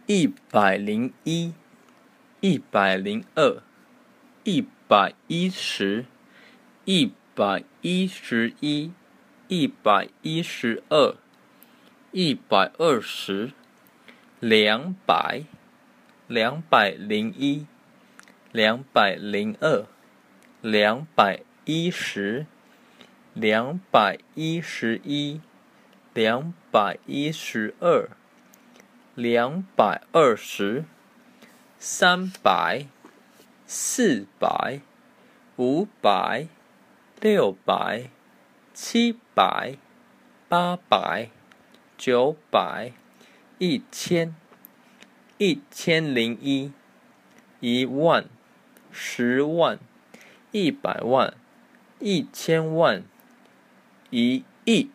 101、102、110、111、112、120、200、201、202、210、211、212、220、300、400、500、600、700、800、900、1000、1001、10000、100000、100万、1000万、1亿。